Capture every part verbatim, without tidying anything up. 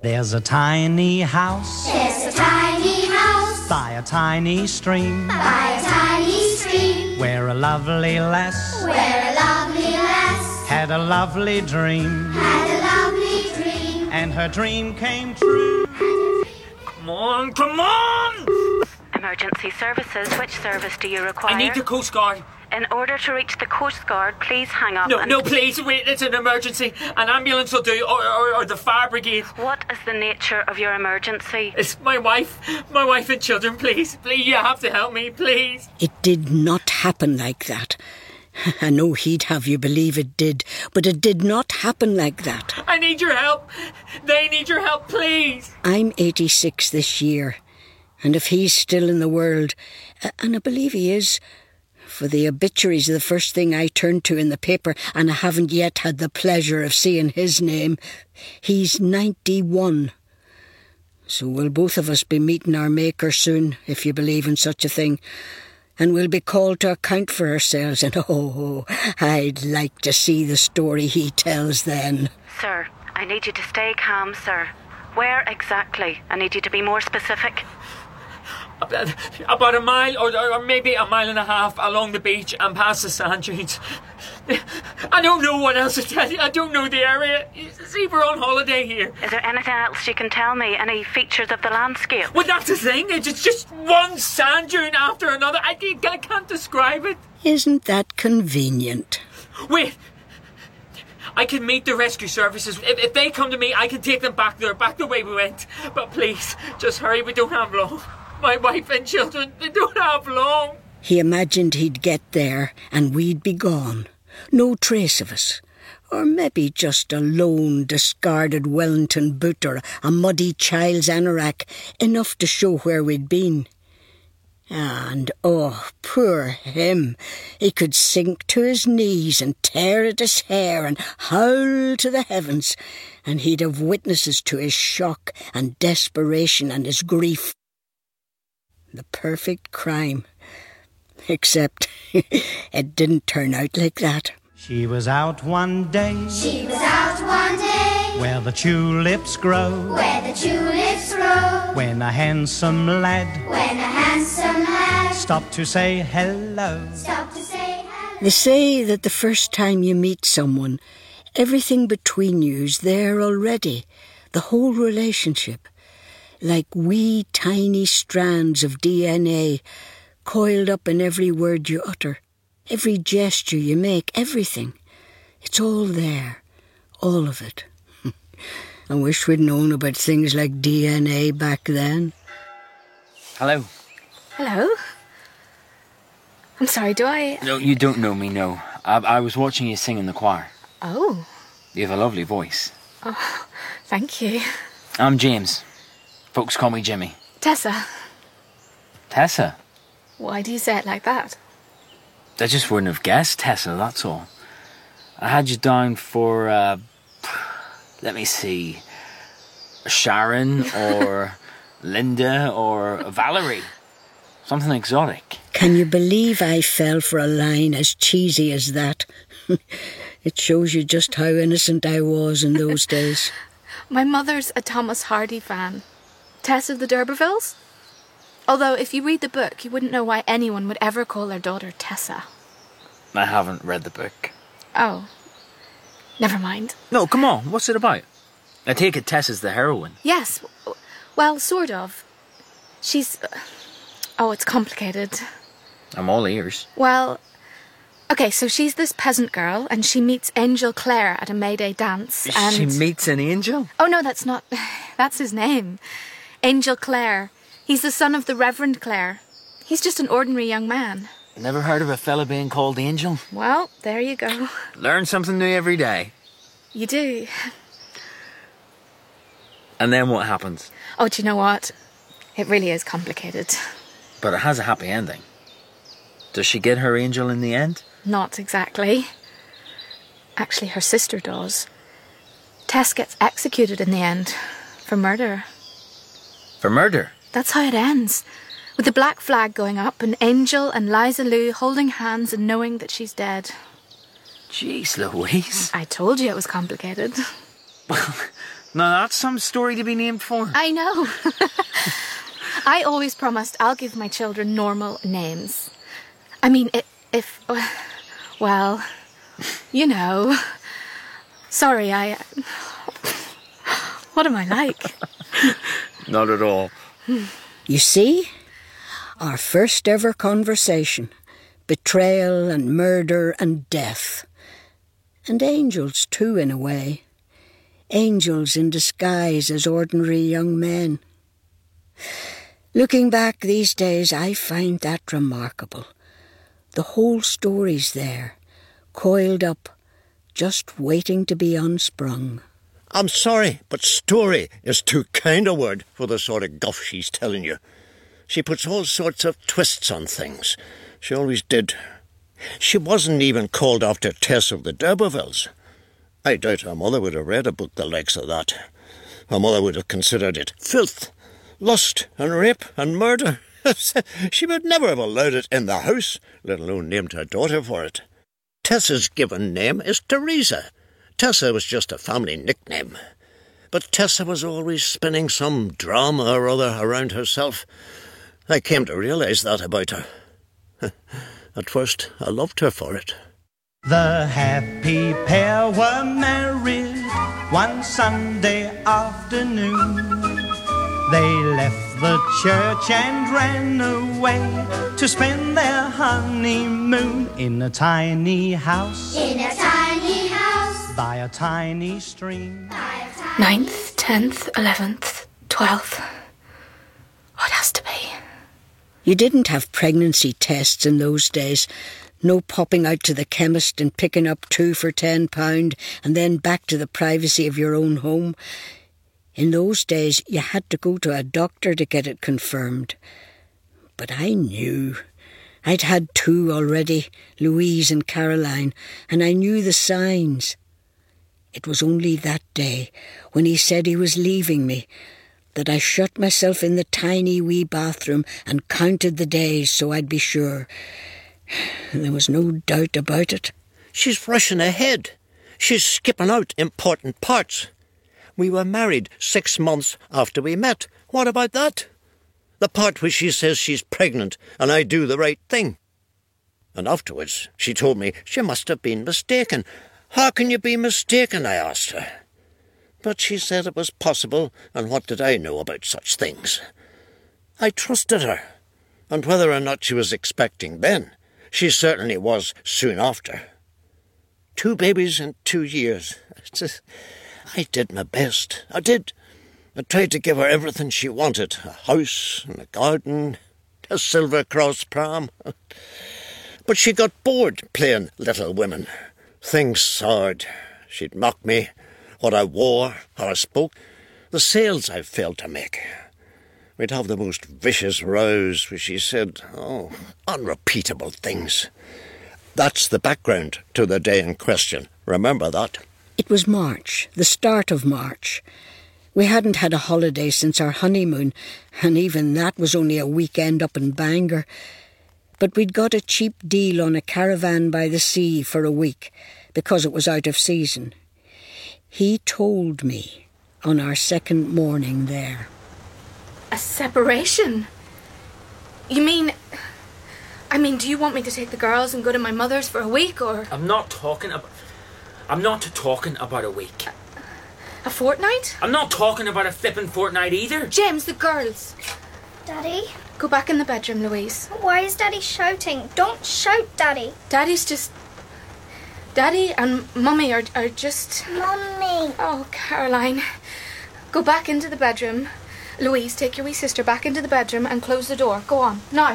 There's a tiny house. There's a tiny house. By a tiny stream. By a tiny stream. Where a lovely lass. Where a lovely lass. Had a lovely dream. Had a lovely dream. And her dream came true. Come on, come on! Emergency services, which service do you require? I need the Coast Guard. In order to reach the Coast Guard, please hang up. No, and no, please, wait, it's an emergency. An ambulance will do, or, or, or the fire brigade. What is the nature of your emergency? It's my wife, my wife and children, please. Please, you have to help me, please. It did not happen like that. I know he'd have you believe it did, but it did not happen like that. I need your help. They need your help, please. I'm eighty-six this year, and if he's still in the world, and I believe he is, for the obituaries are the first thing I turn to in the paper, and I haven't yet had the pleasure of seeing his name, he's ninety-one. So we'll both of us be meeting our Maker soon, if you believe in such a thing. And we'll be called to account for ourselves, and oh, I'd like to see the story he tells then. Sir, I need you to stay calm, sir. Where exactly? I need you to be more specific. About, about a mile, or, or maybe a mile and a half along the beach and past the sand dunes. I don't know what else to tell you. I don't know the area. See, we're on holiday here. Is there anything else you can tell me? Any features of the landscape? Well, that's the thing. It's just one sand dune after another. I can't, I can't describe it. Isn't that convenient? Wait. I can meet the rescue services. If, if they come to me, I can take them back there, back the way we went. But please, just hurry. We don't have long. My wife and children, they don't have long. He imagined he'd get there and we'd be gone. No trace of us. Or maybe just a lone, discarded Wellington boot or a muddy child's anorak, enough to show where we'd been. And, oh, poor him. He could sink to his knees and tear at his hair and howl to the heavens, and he'd have witnesses to his shock and desperation and his grief. The perfect crime. Except it didn't turn out like that. She was out one day. She was out one day. Where the tulips grow. Where the tulips grow. When a handsome lad. When a handsome lad. Stopped to say hello. Stopped to say hello. They say that the first time you meet someone, everything between you's there already. The whole relationship. Like wee tiny strands of D N A coiled up in every word you utter, every gesture you make, everything. It's all there, all of it. I wish we'd known about things like D N A back then. Hello. Hello? I'm sorry, do I... No, you don't know me, no. I, I was watching you sing in the choir. Oh. You have a lovely voice. Oh, thank you. I'm James. Folks call me Jimmy. Tessa. Tessa? Why do you say it like that? I just wouldn't have guessed Tessa, that's all. I had you down for, uh, let me see, Sharon or Linda or Valerie. Something exotic. Can you believe I fell for a line as cheesy as that? It shows you just how innocent I was in those days. My mother's a Thomas Hardy fan. Tess of the D'Urbervilles? Although, if you read the book, you wouldn't know why anyone would ever call their daughter Tessa. I haven't read the book. Oh. Never mind. No, come on, what's it about? I take it Tessa's the heroine. Yes. Well, sort of. She's... Oh, it's complicated. I'm all ears. Well... Okay, so she's this peasant girl, and she meets Angel Clare at a May Day dance, and... She meets an angel? Oh, no, that's not... That's his name. Angel Clare. He's the son of the Reverend Clare. He's just an ordinary young man. Never heard of a fella being called Angel? Well, there you go. Learn something new every day. You do. And then what happens? Oh, do you know what? It really is complicated. But it has a happy ending. Does she get her angel in the end? Not exactly. Actually, her sister does. Tess gets executed in the end. For murder. For murder? That's how it ends. With the black flag going up, and Angel and Liza Lou holding hands and knowing that she's dead. Jeez Louise. I told you it was complicated. Well, Now that's some story to be named for. I know. I always promised I'll give my children normal names. I mean, if, if well, you know. Sorry, I... What am I like? Not at all. You see? Our first ever conversation. Betrayal and murder and death. And angels too, in a way. Angels in disguise as ordinary young men. Looking back these days, I find that remarkable. The whole story's there, coiled up, just waiting to be unsprung. I'm sorry, but story is too kind a word for the sort of guff she's telling you. She puts all sorts of twists on things. She always did. She wasn't even called after Tess of the D'Urbervilles. I doubt her mother would have read a book the likes of that. Her mother would have considered it filth, lust and rape and murder. She would never have allowed it in the house, let alone named her daughter for it. Tessa's given name is Teresa. Tessa was just a family nickname. But Tessa was always spinning some drama or other around herself. I came to realise that about her. At first, I loved her for it. The happy pair were married one Sunday afternoon. They left the church and ran away to spend their honeymoon in a tiny house. In a tiny house. By a tiny stream. By a tiny... Ninth, tenth, eleventh, twelfth. Oh, it has to be. You didn't have pregnancy tests in those days. No popping out to the chemist and picking up two for ten pound and then back to the privacy of your own home. In those days, you had to go to a doctor to get it confirmed. But I knew. I'd had two already, Louise and Caroline, and I knew the signs. It was only that day, when he said he was leaving me, that I shut myself in the tiny wee bathroom and counted the days so I'd be sure. There was no doubt about it. She's rushing ahead. She's skipping out important parts. We were married six months after we met. What about that? The part where she says she's pregnant and I do the right thing. And afterwards, she told me she must have been mistaken. How can you be mistaken, I asked her. But she said it was possible, and what did I know about such things? I trusted her, and whether or not she was expecting then, she certainly was soon after. Two babies in two years. Just, I did my best. I did. I tried to give her everything she wanted. A house and a garden, a silver cross pram. But she got bored playing Little Women. Things soured. She'd mock me, what I wore, how I spoke, the sales I failed to make. We'd have the most vicious rows where she said, oh, unrepeatable things. That's the background to the day in question. Remember that? It was March, the start of March. We hadn't had a holiday since our honeymoon, and even that was only a weekend up in Bangor. But we'd got a cheap deal on a caravan by the sea for a week, because it was out of season. He told me on our second morning there. A separation? You mean... I mean, do you want me to take the girls and go to my mother's for a week, or... I'm not talking about... I'm not talking about a week. A fortnight? I'm not talking about a flippin' fortnight either. James, the girls. Daddy? Go back in the bedroom, Louise. Why is Daddy shouting? Don't shout, Daddy. Daddy's just... Daddy and Mummy are, are just... Mummy. Oh, Caroline. Go back into the bedroom. Louise, take your wee sister back into the bedroom and close the door. Go on, now.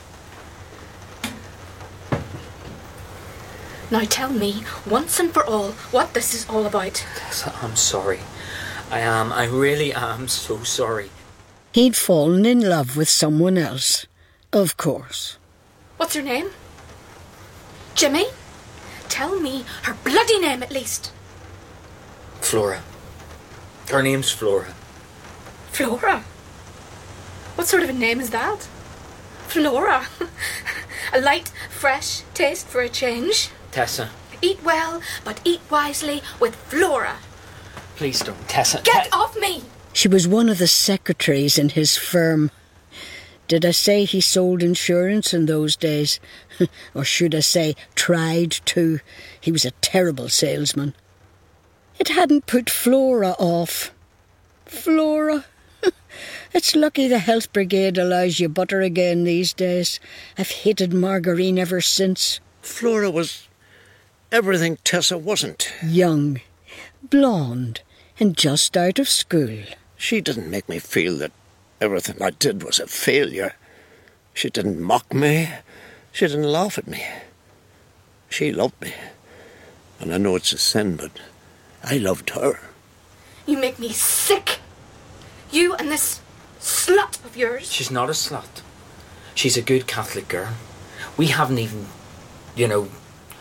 Now tell me, once and for all, what this is all about. Tessa, I'm sorry. I am. I really am so sorry. He'd fallen in love with someone else. Of course. What's her name? Jimmy? Tell me her bloody name at least. Flora. Her name's Flora. Flora? What sort of a name is that? Flora? A light, fresh taste for a change. Tessa. Eat well, but eat wisely with Flora. Please don't, Tessa. Get Te- off me! She was one of the secretaries in his firm. Did I say he sold insurance in those days? Or should I say tried to? He was a terrible salesman. It hadn't put Flora off. Flora? It's lucky the health brigade allows you butter again these days. I've hated margarine ever since. Flora was everything Tessa wasn't. Young, blonde, and just out of school. She didn't make me feel that everything I did was a failure. She didn't mock me. She didn't laugh at me. She loved me. And I know it's a sin, but I loved her. You make me sick. You and this slut of yours. She's not a slut. She's a good Catholic girl. We haven't even, you know...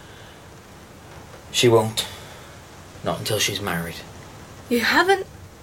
She won't. Not until she's married. You haven't?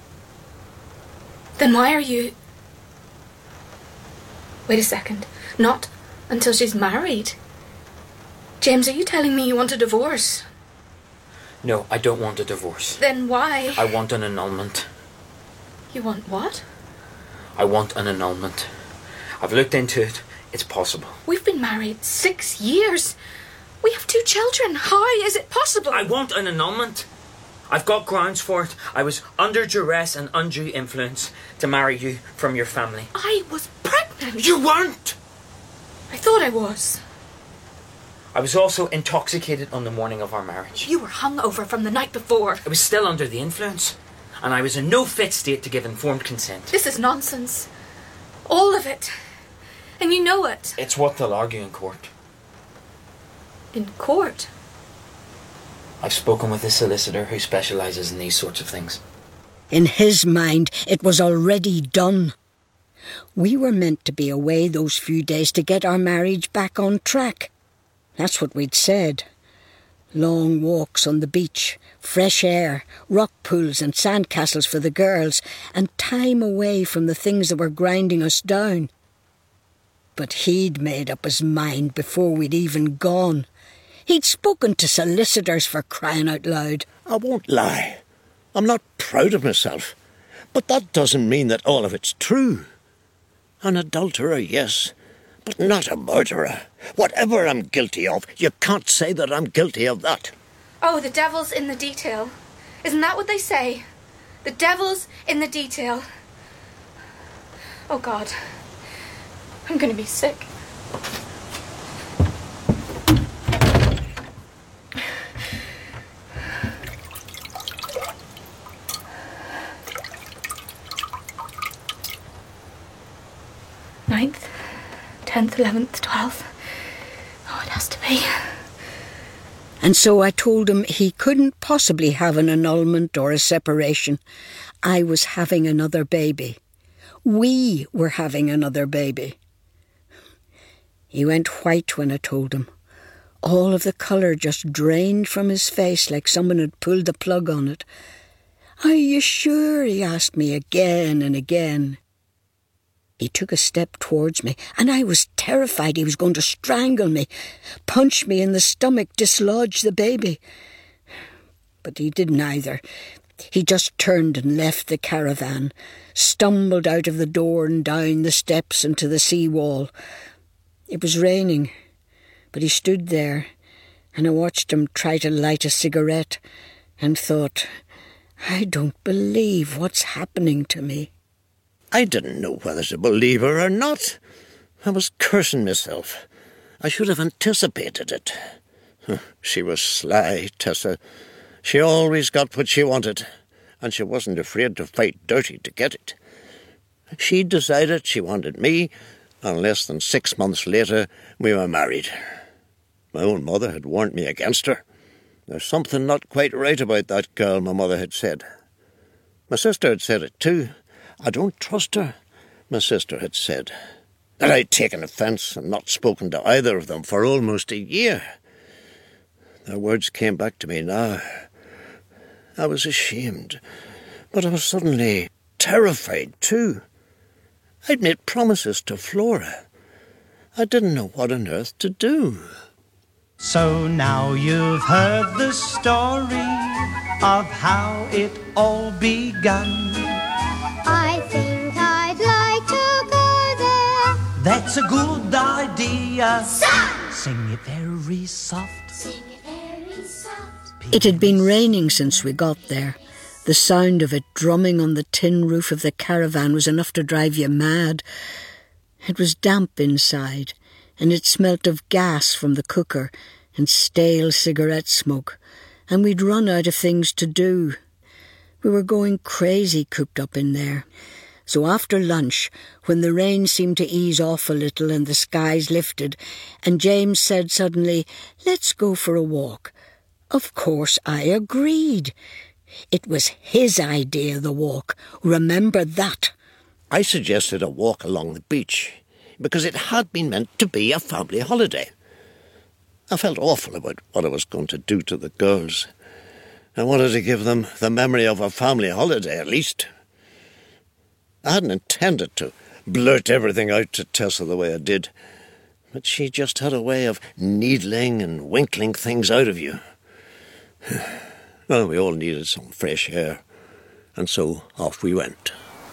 Then why are you... Wait a second. Not until she's married? James, are you telling me you want a divorce? No, I don't want a divorce. Then why? I want an annulment. You want what? I want an annulment. I've looked into it. It's possible. We've been married six years. We have two children. How is it possible? I want an annulment. I've got grounds for it. I was under duress and undue influence to marry you from your family. I was pregnant. You weren't! I thought I was. I was also intoxicated on the morning of our marriage. You were hungover from the night before. I was still under the influence, and I was in no fit state to give informed consent. This is nonsense. All of it. And you know it. It's what they'll argue in court. In court? I've spoken with a solicitor who specialises in these sorts of things. In his mind, it was already done. We were meant to be away those few days to get our marriage back on track. That's what we'd said. Long walks on the beach, fresh air, rock pools and sandcastles for the girls, and time away from the things that were grinding us down. But he'd made up his mind before we'd even gone. He'd spoken to solicitors, for crying out loud. I won't lie. I'm not proud of myself. But that doesn't mean that all of it's true. An adulterer, yes, but not a murderer. Whatever I'm guilty of, you can't say that I'm guilty of that. Oh, the devil's in the detail. Isn't that what they say? The devil's in the detail. Oh, God. I'm going to be sick. Ninth, tenth, eleventh, twelfth. Oh, it has to be. And so I told him he couldn't possibly have an annulment or a separation. I was having another baby. We were having another baby. He went white when I told him. All of the colour just drained from his face like someone had pulled the plug on it. Are you sure? He asked me again and again. He took a step towards me, and I was terrified he was going to strangle me, punch me in the stomach, dislodge the baby. But he did neither. He just turned and left the caravan, stumbled out of the door and down the steps and to the sea wall. It was raining, but he stood there, and I watched him try to light a cigarette and thought, I don't believe what's happening to me. I didn't know whether to believe her or not. I was cursing myself. I should have anticipated it. She was sly, Tessa. She always got what she wanted, and she wasn't afraid to fight dirty to get it. She decided she wanted me, and less than six months later we were married. My own mother had warned me against her. There's something not quite right about that girl, my mother had said. My sister had said it too. I don't trust her, my sister had said. That I'd taken offence and not spoken to either of them for almost a year. Their words came back to me now. I was ashamed, but I was suddenly terrified too. I'd made promises to Flora. I didn't know what on earth to do. So now you've heard the story of how it all begun. I think I'd like to go there. That's a good idea. Son! Sing it very soft. Sing it very soft. It had been raining since we got there. The sound of it drumming on the tin roof of the caravan was enough to drive you mad. It was damp inside, and it smelt of gas from the cooker and stale cigarette smoke, and we'd run out of things to do. We were going crazy cooped up in there. So after lunch, when the rain seemed to ease off a little and the skies lifted, and James said suddenly, "Let's go for a walk," of course I agreed. It was his idea, the walk. Remember that. I suggested a walk along the beach because it had been meant to be a family holiday. I felt awful about what I was going to do to the girls. I wanted to give them the memory of a family holiday, at least. I hadn't intended to blurt everything out to Tessa the way I did, but she just had a way of needling and winkling things out of you. Well, we all needed some fresh air, and so off we went.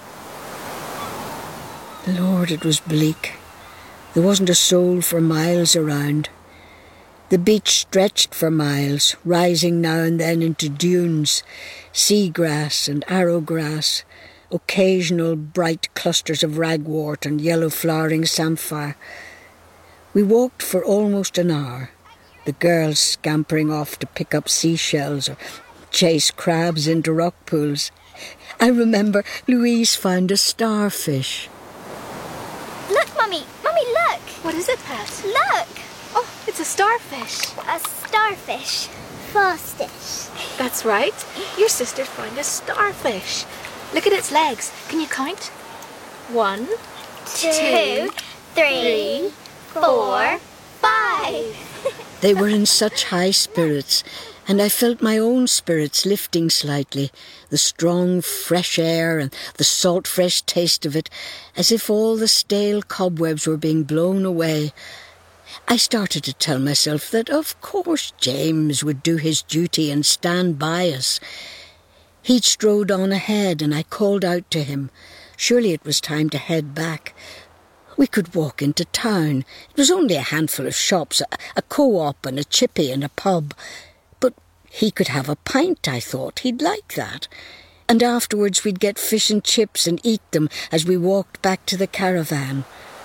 Lord, it was bleak. There wasn't a soul for miles around. The beach stretched for miles, rising now and then into dunes, seagrass and arrowgrass, occasional bright clusters of ragwort and yellow-flowering samphire. We walked for almost an hour, the girls scampering off to pick up seashells or chase crabs into rock pools. I remember Louise found a starfish. Look, Mummy. Mummy, look. What is it, Pat? Look. Oh, it's a starfish. A starfish. Fastish. That's right. Your sister found a starfish. Look at its legs. Can you count? One, Two, two three, four, five. They were in such high spirits, and I felt my own spirits lifting slightly, the strong fresh air and the salt fresh taste of it, as if all the stale cobwebs were being blown away. I started to tell myself that of course James would do his duty and stand by us. He'd strode on ahead, and I called out to him. Surely it was time to head back. We could walk into town. It was only a handful of shops, a, a co-op and a chippy and a pub. But he could have a pint, I thought. He'd like that. And afterwards we'd get fish and chips and eat them as we walked back to the caravan.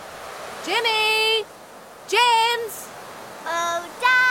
Jimmy! James! Oh,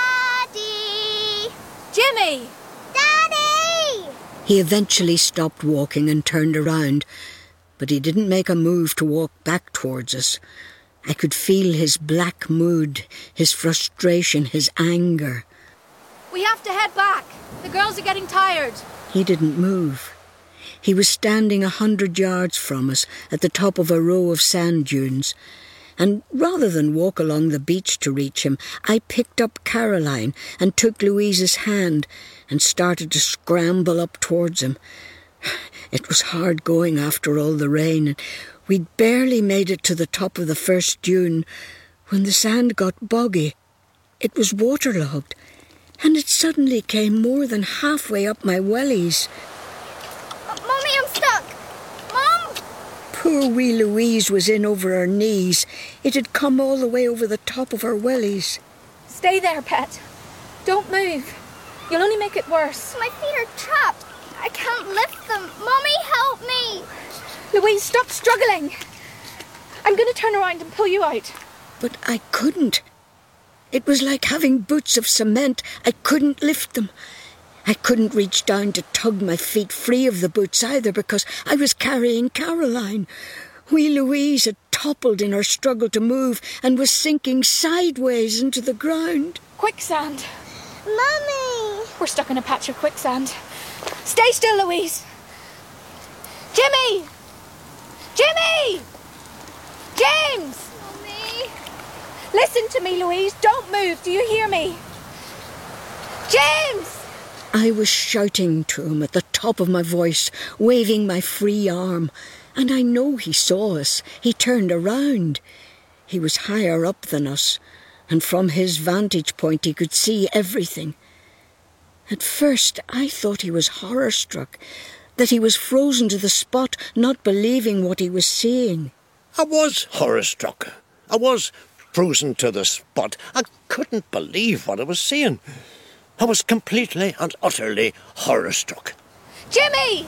Daddy! Jimmy! Daddy! He eventually stopped walking and turned around, but he didn't make a move to walk back towards us. I could feel his black mood, his frustration, his anger. We have to head back. The girls are getting tired. He didn't move. He was standing a hundred yards from us at the top of a row of sand dunes, and rather than walk along the beach to reach him, I picked up Caroline and took Louise's hand and started to scramble up towards him. It was hard going after all the rain, and we'd barely made it to the top of the first dune when the sand got boggy. It was waterlogged, and it suddenly came more than halfway up my wellies. Mummy, I'm stuck. Mum! Poor wee Louise was in over her knees. It had come all the way over the top of her wellies. Stay there, Pet. Don't move. You'll only make it worse. My feet are trapped. I can't lift them. Mummy, help me. Louise, stop struggling. I'm going to turn around and pull you out. But I couldn't. It was like having boots of cement. I couldn't lift them. I couldn't reach down to tug my feet free of the boots either because I was carrying Caroline. Wee Louise had toppled in her struggle to move and was sinking sideways into the ground. Quicksand. Mummy! We're stuck in a patch of quicksand. Stay still, Louise. Jimmy! Jimmy! James! Mummy! Listen to me, Louise. Don't move. Do you hear me? James! I was shouting to him at the top of my voice, waving my free arm, and I know he saw us. He turned around. He was higher up than us, and from his vantage point he could see everything. At first I thought he was horror-struck, that he was frozen to the spot, not believing what he was seeing. I was horror-struck. I was frozen to the spot. I couldn't believe what I was seeing. I was completely and utterly horror-struck. Jimmy!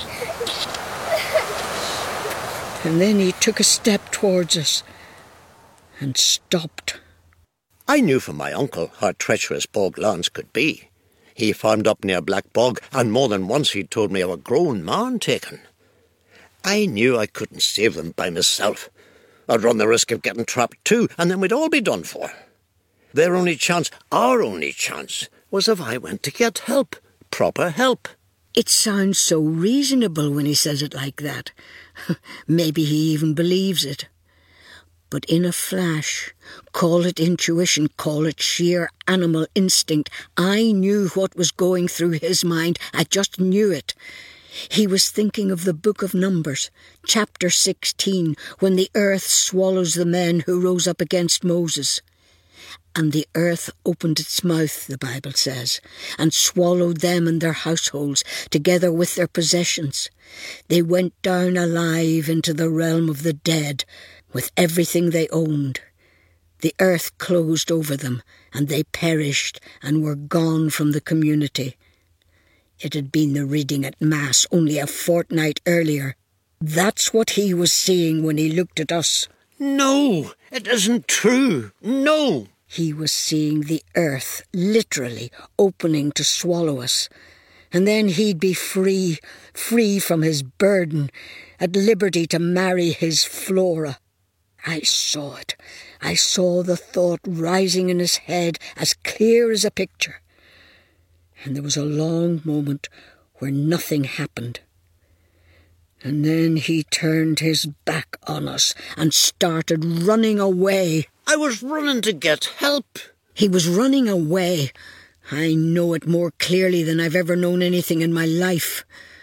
And then he took a step towards us and stopped. I knew from my uncle how treacherous Bog Lance could be. He farmed up near Black Bog, and more than once he'd told me of a grown man taken. I knew I couldn't save them by myself. I'd run the risk of getting trapped too, and then we'd all be done for. Their only chance, our only chance, was if I went to get help. Proper help. It sounds so reasonable when he says it like that. Maybe he even believes it. But in a flash, call it intuition, call it sheer animal instinct, I knew what was going through his mind. I just knew it. He was thinking of the Book of Numbers, chapter sixteen, when the earth swallows the men who rose up against Moses. And the earth opened its mouth, the Bible says, and swallowed them and their households, together with their possessions. They went down alive into the realm of the dead, with everything they owned. The earth closed over them, and they perished and were gone from the community. It had been the reading at Mass only a fortnight earlier. That's what he was seeing when he looked at us. No, it isn't true. No. He was seeing the earth literally opening to swallow us. And then he'd be free, free from his burden, at liberty to marry his Flora. I saw it. I saw the thought rising in his head as clear as a picture. And there was a long moment where nothing happened. And then he turned his back on us and started running away. I was running to get help. He was running away. I know it more clearly than I've ever known anything in my life.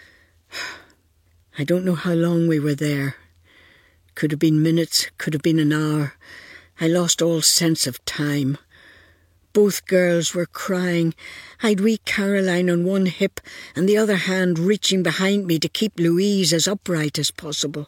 I don't know how long we were there. Could have been minutes, could have been an hour. I lost all sense of time. Both girls were crying. I'd wee Caroline on one hip and the other hand reaching behind me to keep Louise as upright as possible.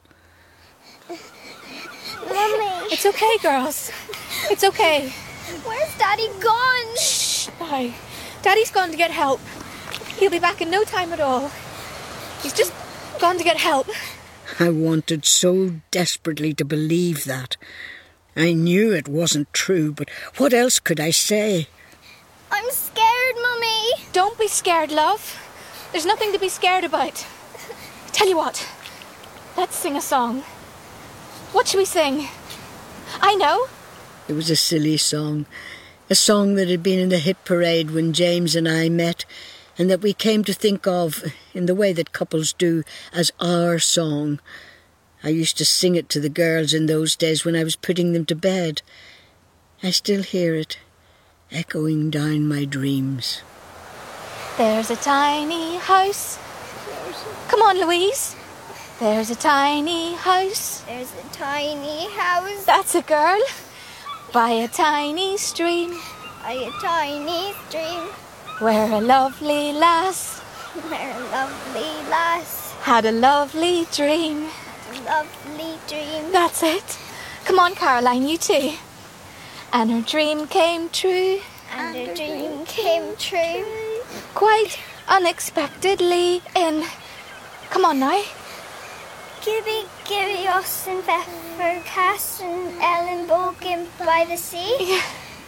Mummy! It's okay, girls. It's okay. Where's Daddy gone? Shh, now. Daddy's gone to get help. He'll be back in no time at all. He's just gone to get help. I wanted so desperately to believe that. I knew it wasn't true, but what else could I say? I'm scared, Mummy. Don't be scared, love. There's nothing to be scared about. Tell you what, let's sing a song. What shall we sing? I know. It was a silly song, a song that had been in the hit parade when James and I met, and that we came to think of, in the way that couples do, as our song. I used to sing it to the girls in those days when I was putting them to bed. I still hear it, echoing down my dreams. There's a tiny house. Come on, Louise. There's a tiny house. There's a tiny house. That's a girl. By a tiny stream. By a tiny stream. Where a lovely lass. Where a lovely lass. Had a lovely dream. A lovely dream. That's it. Come on, Caroline, you too. And her dream came true. And her dream came true. Quite unexpectedly in... Come on now. Gibby, Gibby, us and Pfeffer, Cass and Ellen Bogan by the sea. Yeah.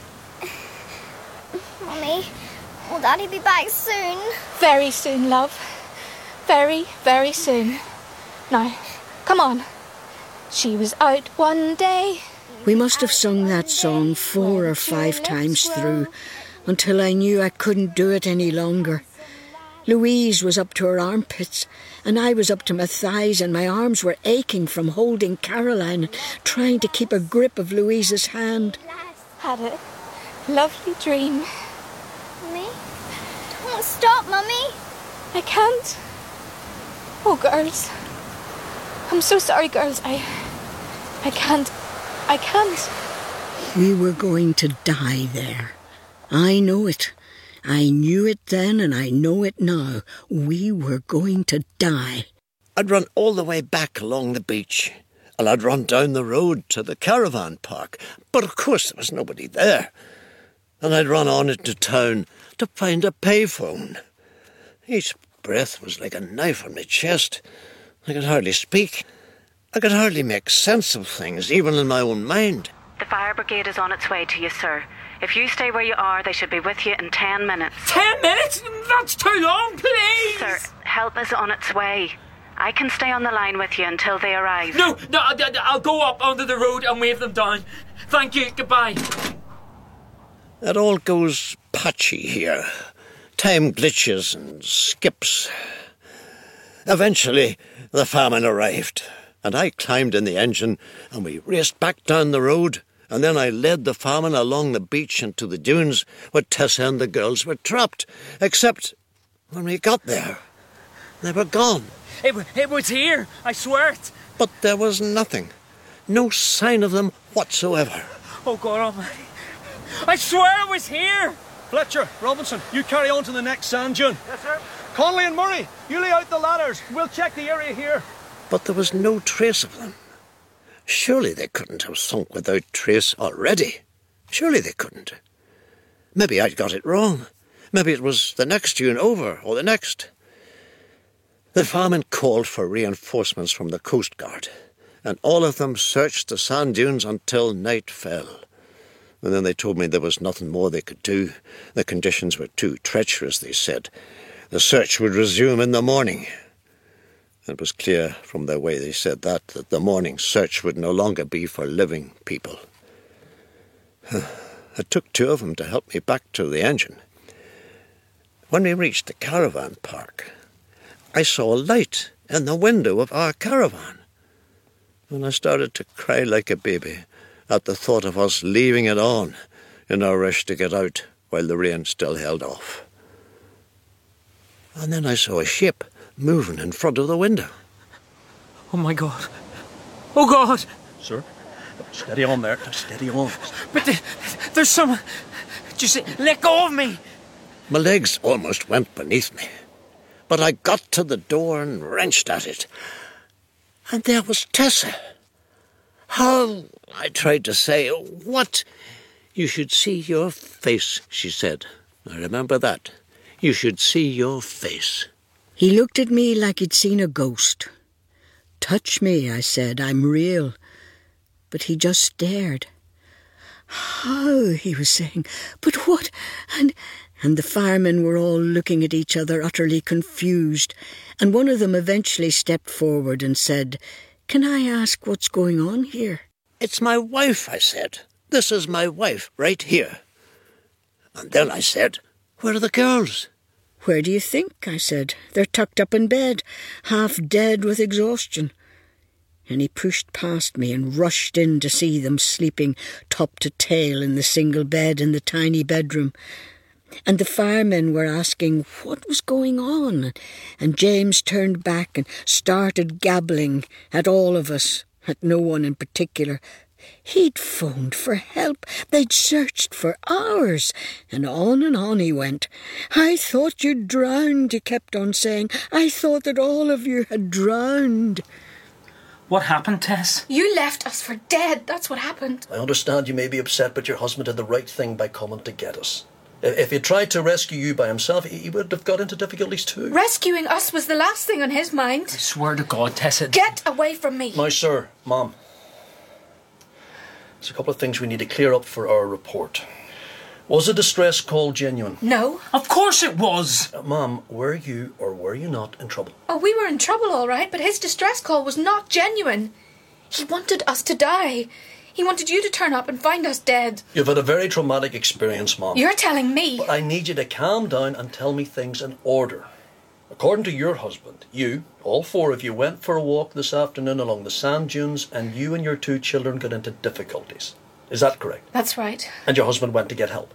Mummy, will Daddy be back soon? Very soon, love. Very, very soon. Now, come on. She was out one day. We must have sung that song four or five times through, until I knew I couldn't do it any longer. Louise was up to her armpits, and I was up to my thighs, and my arms were aching from holding Caroline and trying to keep a grip of Louise's hand. Had a lovely dream. Mummy? Don't stop, Mummy. I can't. Oh, girls. I'm so sorry, girls. I... I can't. I can't. We were going to die there. I know it. I knew it then and I know it now. We were going to die. I'd run all the way back along the beach, and I'd run down the road to the caravan park, but of course there was nobody there. And I'd run on into town to find a payphone. Each breath was like a knife on my chest. I could hardly speak. I could hardly make sense of things, even in my own mind. The fire brigade is on its way to you, sir. If you stay where you are, they should be with you in ten minutes. Ten minutes? That's too long, please! Sir, help is on its way. I can stay on the line with you until they arrive. No, no, I- I'll go up onto the road and wave them down. Thank you, goodbye. It all goes patchy here. Time glitches and skips. Eventually, the fireman arrived, and I climbed in the engine, and we raced back down the road, and then I led the fireman along the beach and to the dunes where Tessa and the girls were trapped. Except when we got there, they were gone. It, it was here, I swear it. But there was nothing. No sign of them whatsoever. Oh, God almighty. I swear it was here. Fletcher, Robinson, you carry on to the next sand dune. Yes, sir. Conley and Murray, you lay out the ladders. We'll check the area here. But there was no trace of them. Surely they couldn't have sunk without trace already. Surely they couldn't. Maybe I'd got it wrong. Maybe it was the next dune over, or the next. The firemen called for reinforcements from the Coast Guard, and all of them searched the sand dunes until night fell. And then they told me there was nothing more they could do. The conditions were too treacherous, they said. The search would resume in the morning. It was clear from the way they said that that the morning search would no longer be for living people. It took two of them to help me back to the engine. When we reached the caravan park, I saw a light in the window of our caravan, and I started to cry like a baby at the thought of us leaving it on in our rush to get out while the rain still held off. And then I saw a ship moving in front of the window. Oh, my God. Oh, God. Sir, steady on there. Steady on. But the, there's some... Just let go of me. My legs almost went beneath me, but I got to the door and wrenched at it. And there was Tessa. How, I tried to say, what? You should see your face, she said. I remember that. You should see your face. He looked at me like he'd seen a ghost. Touch me, I said, I'm real. But he just stared. How, he was saying, but what? And and the firemen were all looking at each other, utterly confused. And one of them eventually stepped forward and said, Can I ask what's going on here? It's my wife, I said. This is my wife, right here. And then I said, Where are the girls? Where do you think? I said. They're tucked up in bed, half dead with exhaustion. And he pushed past me and rushed in to see them sleeping top to tail in the single bed in the tiny bedroom. And the firemen were asking what was going on. And James turned back and started gabbling at all of us, at no one in particular. He'd phoned for help. They'd searched for hours. And on and on he went. I thought you'd drowned, he kept on saying. I thought that all of you had drowned. What happened, Tess? You left us for dead. That's what happened. I understand you may be upset, but your husband did the right thing by coming to get us. If he tried to rescue you by himself, he would have got into difficulties too. Rescuing us was the last thing on his mind. I swear to God, Tessa... Get away from me. Now, sir, Mom, there's a couple of things we need to clear up for our report. Was the distress call genuine? No. Of course it was! Uh, Mom, were you or were you not in trouble? Oh, we were in trouble, all right, but his distress call was not genuine. He wanted us to die. He wanted you to turn up and find us dead. You've had a very traumatic experience, Mom. You're telling me. But I need you to calm down and tell me things in order. According to your husband, you, all four of you, went for a walk this afternoon along the sand dunes and you and your two children got into difficulties. Is that correct? That's right. And your husband went to get help?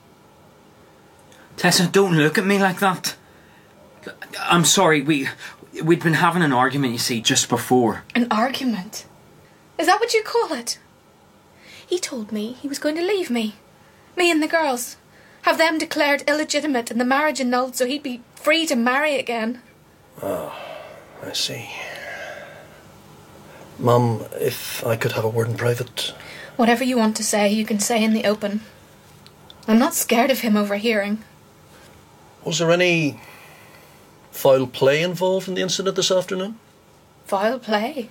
Tessa, don't look at me like that. I'm sorry, we, we'd been having an argument, you see, just before. An argument? Is that what you call it? He told me he was going to leave me. Me and the girls. Have them declared illegitimate and the marriage annulled so he'd be free to marry again. Oh, I see. Mum, if I could have a word in private. Whatever you want to say, you can say in the open. I'm not scared of him overhearing. Was there any foul play involved in the incident this afternoon? Foul play?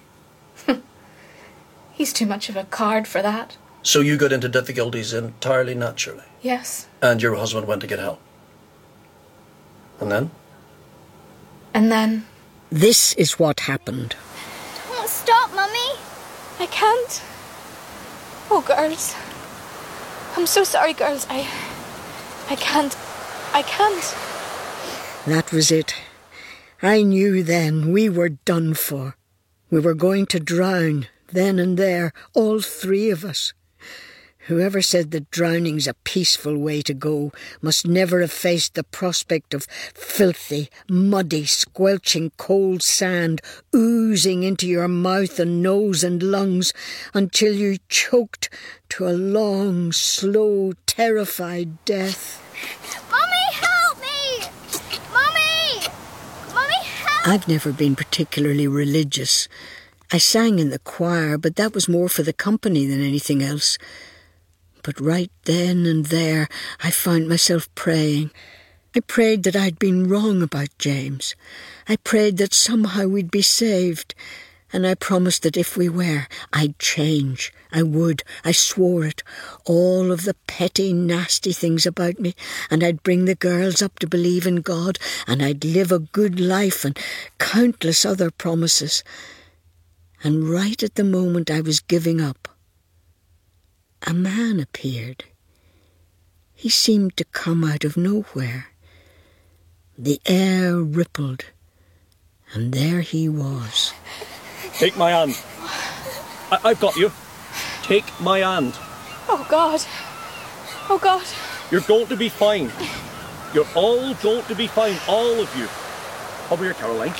He's too much of a card for that. So you got into difficulties entirely naturally? Yes. And your husband went to get help? And then? And then... This is what happened. Don't stop, Mummy. I can't. Oh, girls. I'm so sorry, girls. I... I can't. I can't. That was it. I knew then we were done for. We were going to drown, then and there, all three of us. Whoever said that drowning's a peaceful way to go must never have faced the prospect of filthy, muddy, squelching cold sand oozing into your mouth and nose and lungs until you choked to a long, slow, terrified death. Mummy, help me! Mummy! Mummy, help! I've never been particularly religious. I sang in the choir, but that was more for the company than anything else. But right then and there, I found myself praying. I prayed that I'd been wrong about James. I prayed that somehow we'd be saved. And I promised that if we were, I'd change. I would. I swore it. All of the petty, nasty things about me. And I'd bring the girls up to believe in God. And I'd live a good life and countless other promises. And right at the moment I was giving up, a man appeared. He seemed to come out of nowhere. The air rippled, and there he was. Take my hand. I- I've got you. Take my hand. Oh, God. Oh, God. You're going to be fine. You're all going to be fine, all of you. Over here, Caroline.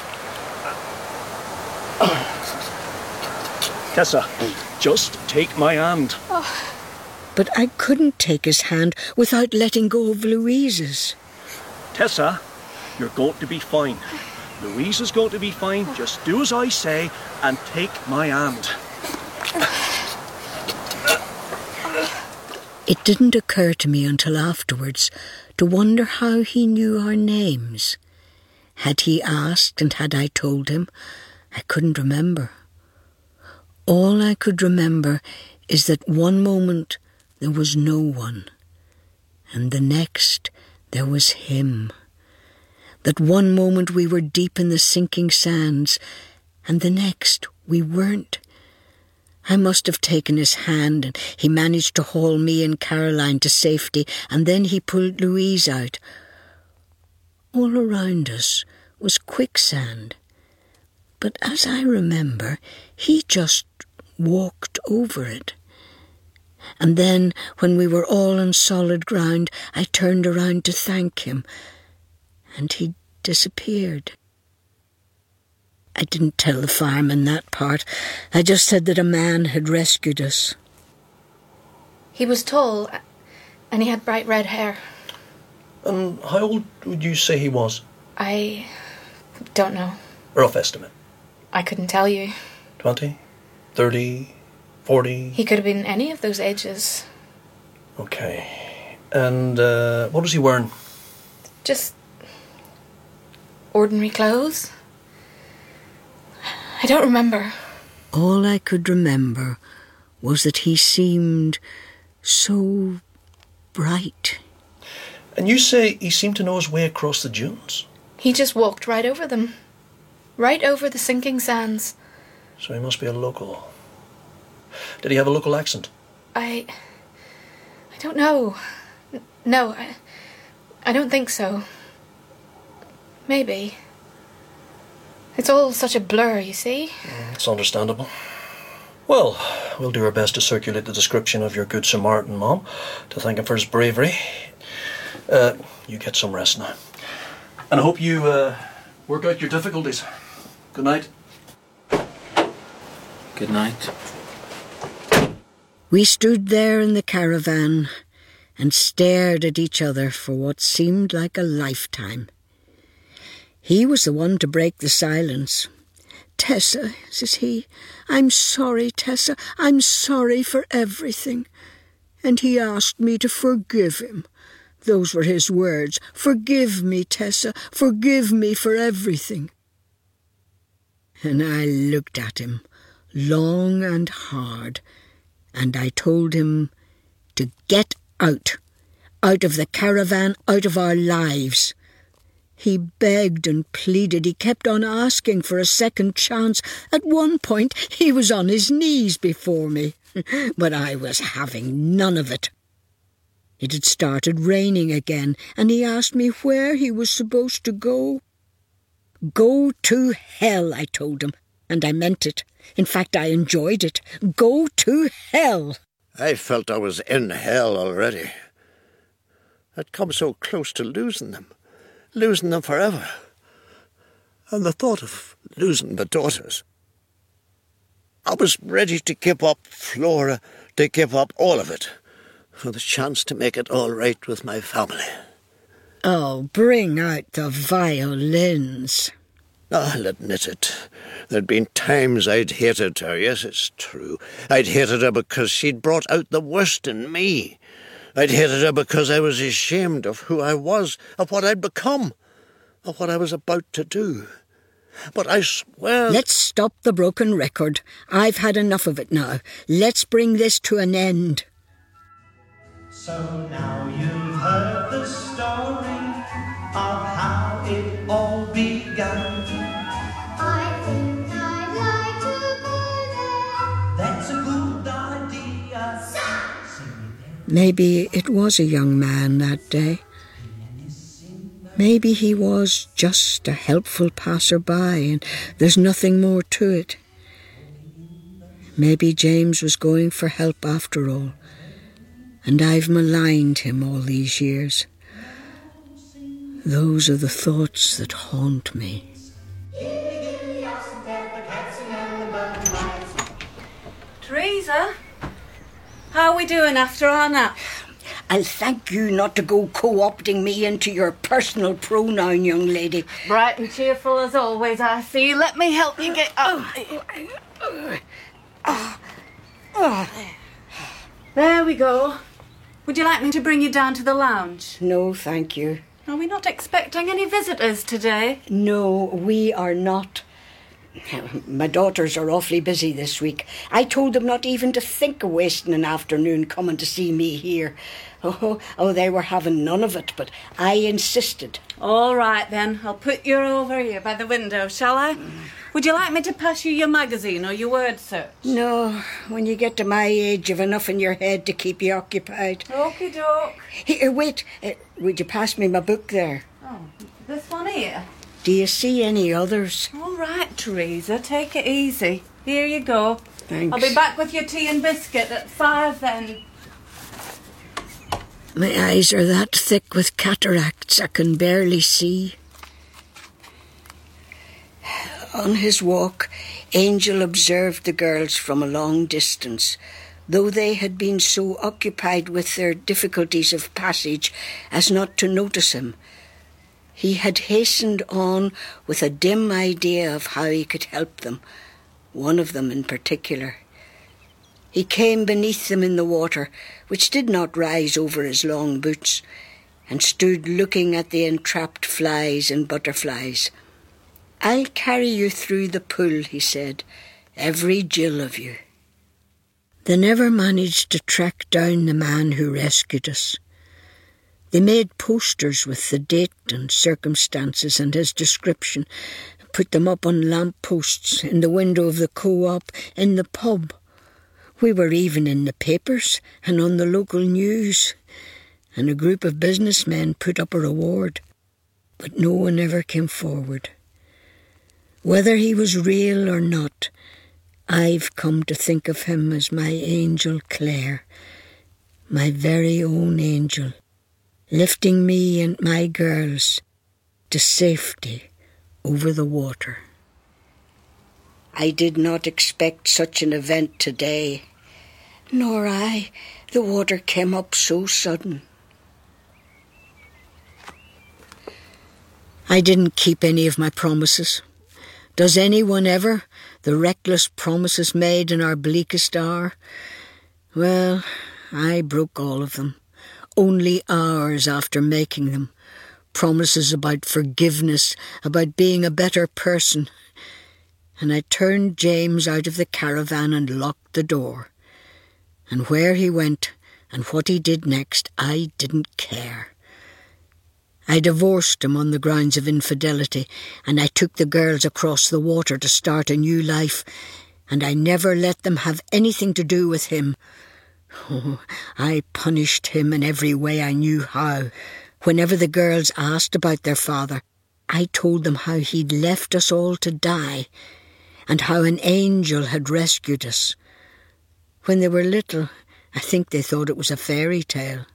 Tessa, just take my hand. Oh. But I couldn't take his hand without letting go of Louise's. Tessa, you're going to be fine. Louise is going to be fine. Just do as I say and take my hand. It didn't occur to me until afterwards to wonder how he knew our names. Had he asked and had I told him? I couldn't remember. All I could remember is that one moment there was no one, and the next there was him. That one moment we were deep in the sinking sands, and the next we weren't. I must have taken his hand, and he managed to haul me and Caroline to safety, and then he pulled Louise out. All around us was quicksand, but as I remember, he just walked over it. And then, when we were all on solid ground, I turned around to thank him, and he disappeared. I didn't tell the fireman that part. I just said that a man had rescued us. He was tall, and he had bright red hair. And how old would you say he was? I don't know. Rough estimate. I couldn't tell you. Twenty? Thirty? Forty? He could have been any of those ages. Okay. And uh, what was he wearing? Just ordinary clothes. I don't remember. All I could remember was that he seemed so bright. And you say he seemed to know his way across the dunes? He just walked right over them. Right over the sinking sands. So he must be a local. Did he have a local accent? I... I don't know. N- no, I... I don't think so. Maybe. It's all such a blur, you see? It's understandable. Well, we'll do our best to circulate the description of your good Samaritan, Mom, to thank him for his bravery. Uh, you get some rest now. And I hope you uh, work out your difficulties. Good night. Good night. We stood there in the caravan, and stared at each other for what seemed like a lifetime. He was the one to break the silence. "Tessa," says he, "I'm sorry, Tessa, I'm sorry for everything." And he asked me to forgive him. Those were his words. "Forgive me, Tessa, forgive me for everything." And I looked at him long and hard, and I told him to get out, out of the caravan, out of our lives. He begged and pleaded. He kept on asking for a second chance. At one point he was on his knees before me, but I was having none of it. It had started raining again, and he asked me where he was supposed to go. "Go to hell," I told him, and I meant it. In fact, I enjoyed it. Go to hell. I felt I was in hell already. I'd come so close to losing them, losing them forever. And the thought of losing the daughters. I was ready to give up Flora, to give up all of it, for the chance to make it all right with my family. Oh, bring out the violins. I'll admit it. There'd been times I'd hated her, yes, it's true. I'd hated her because she'd brought out the worst in me. I'd hated her because I was ashamed of who I was, of what I'd become, of what I was about to do. But I swear... Let's stop the broken record. I've had enough of it now. Let's bring this to an end. So now you've heard the story of how it all began. I think I'd like to go there. That's a good idea. Maybe it was a young man that day. Maybe he was just a helpful passer-by and there's nothing more to it. Maybe James was going for help after all, and I've maligned him all these years. Those are the thoughts that haunt me. Teresa, how are we doing after our nap? I'll thank you not to go co-opting me into your personal pronoun, young lady. Bright and cheerful as always, I see. Let me help you get up. Oh, oh. There we go. Would you like me to bring you down to the lounge? No, thank you. Are we not expecting any visitors today? No, we are not. My daughters are awfully busy this week. I told them not even to think of wasting an afternoon coming to see me here. Oh, oh, they were having none of it, but I insisted. All right, then. I'll put you over here by the window, shall I? Would you like me to pass you your magazine or your word search? No, when you get to my age, you've enough in your head to keep you occupied. Okie doke. Here, wait. Uh, would you pass me my book there? Oh, this one here? Do you see any others? All right, Teresa, take it easy. Here you go. Thanks. I'll be back with your tea and biscuit at five then. My eyes are that thick with cataracts I can barely see. On his walk, Angel observed the girls from a long distance, though they had been so occupied with their difficulties of passage as not to notice him. He had hastened on with a dim idea of how he could help them, one of them in particular. He came beneath them in the water, which did not rise over his long boots, and stood looking at the entrapped flies and butterflies. "I'll carry you through the pool," he said, "every Jill of you." They never managed to track down the man who rescued us. They made posters with the date and circumstances and his description, put them up on lampposts, in the window of the co-op, in the pub. We were even in the papers and on the local news, and a group of businessmen put up a reward, but no one ever came forward. Whether he was real or not, I've come to think of him as my angel Claire, my very own angel, lifting me and my girls to safety over the water. I did not expect such an event today. Nor I. The water came up so sudden. I didn't keep any of my promises. Does anyone ever? The reckless promises made in our bleakest hour? Well, I broke all of them. Only hours after making them. Promises about forgiveness, about being a better person. And I turned James out of the caravan and locked the door. And where he went and what he did next, I didn't care. I divorced him on the grounds of infidelity, and I took the girls across the water to start a new life, and I never let them have anything to do with him. Oh, I punished him in every way I knew how. Whenever the girls asked about their father, I told them how he'd left us all to die, and how an angel had rescued us. When they were little, I think they thought it was a fairy tale.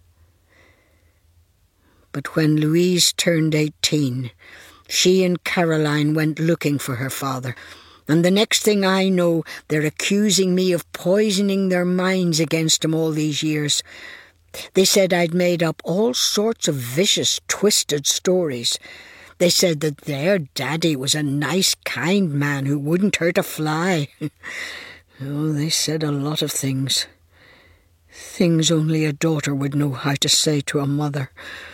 But when Louise turned eighteen, she and Caroline went looking for her father, and the next thing I know, they're accusing me of poisoning their minds against him all these years. They said I'd made up all sorts of vicious, twisted stories. They said that their daddy was a nice, kind man who wouldn't hurt a fly. Oh, they said a lot of things. Things only a daughter would know how to say to a mother.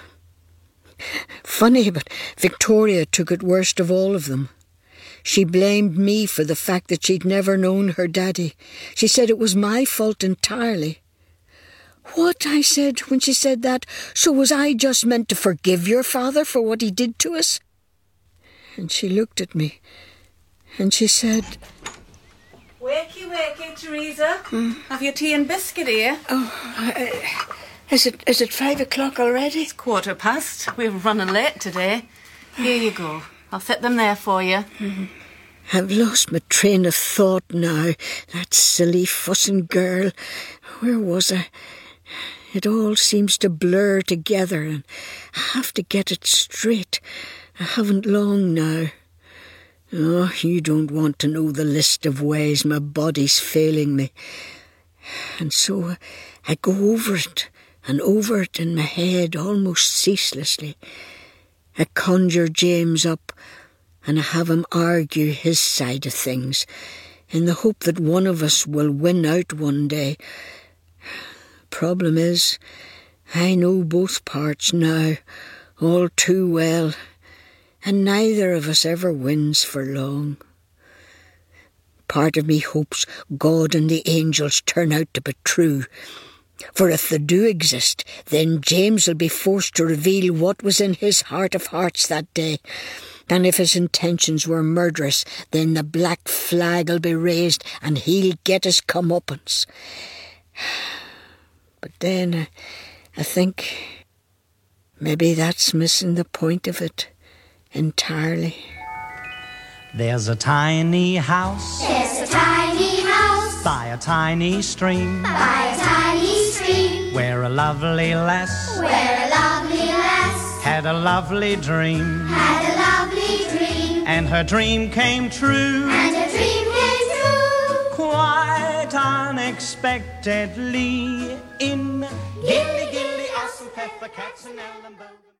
Funny, but Victoria took it worst of all of them. She blamed me for the fact that she'd never known her daddy. She said it was my fault entirely. What, I said when she said that, so was I just meant to forgive your father for what he did to us? And she looked at me, and she said, Wakey, wakey, Teresa. Hmm? Have your tea and biscuit here? Oh, uh, is it is it five o'clock already? It's quarter past. We're running late today. Here you go. I'll set them there for you. Mm. I've lost my train of thought now. That silly fussing girl. Where was I? It all seems to blur together, and I have to get it straight. I haven't long now. Oh, you don't want to know the list of ways my body's failing me. And so I go over it and over it in my head almost ceaselessly. I conjure James up and I have him argue his side of things in the hope that one of us will win out one day. Problem is, I know both parts now, all too well, and neither of us ever wins for long. Part of me hopes God and the angels turn out to be true, for if they do exist, then James will be forced to reveal what was in his heart of hearts that day. And if his intentions were murderous, then the black flag will be raised and he'll get his comeuppance. But then I, I think maybe that's missing the point of it entirely. There's a tiny house. There's a tiny house By a tiny stream. by a tiny stream Where a lovely lass where a lovely lass had a lovely dream. had a lovely dream, And her dream came true and her dream came true. quite unexpectedly in Gilly Gilly, Oss and Pepper, Cats and Ellen Bow.